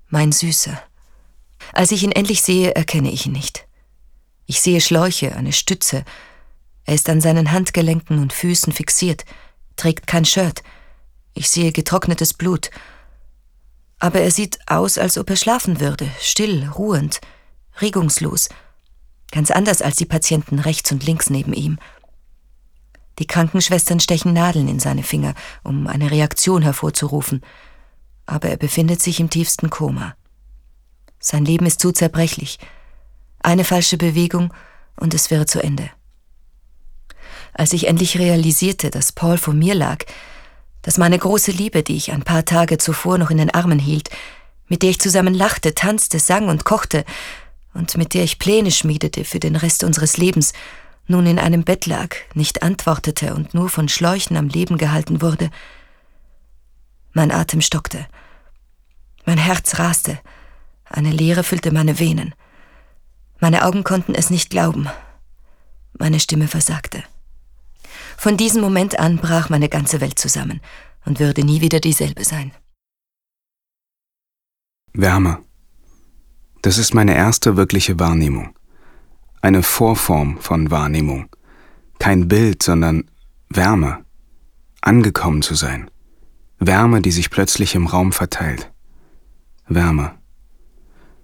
mein Süßer. Als ich ihn endlich sehe, erkenne ich ihn nicht. Ich sehe Schläuche, eine Stütze. Er ist an seinen Handgelenken und Füßen fixiert, trägt kein Shirt. Ich sehe getrocknetes Blut. Aber er sieht aus, als ob er schlafen würde, still, ruhend, regungslos. Ganz anders als die Patienten rechts und links neben ihm. Die Krankenschwestern stechen Nadeln in seine Finger, um eine Reaktion hervorzurufen. Aber er befindet sich im tiefsten Koma. Sein Leben ist zu zerbrechlich. Eine falsche Bewegung und es wäre zu Ende. Als ich endlich realisierte, dass Paul vor mir lag, dass meine große Liebe, die ich ein paar Tage zuvor noch in den Armen hielt, mit der ich zusammen lachte, tanzte, sang und kochte und mit der ich Pläne schmiedete für den Rest unseres Lebens, nun in einem Bett lag, nicht antwortete und nur von Schläuchen am Leben gehalten wurde. Mein Atem stockte. Mein Herz raste. Eine Leere füllte meine Venen. Meine Augen konnten es nicht glauben. Meine Stimme versagte. Von diesem Moment an brach meine ganze Welt zusammen und würde nie wieder dieselbe sein. Wärme. Das ist meine erste wirkliche Wahrnehmung. Eine Vorform von Wahrnehmung. Kein Bild, sondern Wärme. Angekommen zu sein. Wärme, die sich plötzlich im Raum verteilt. Wärme.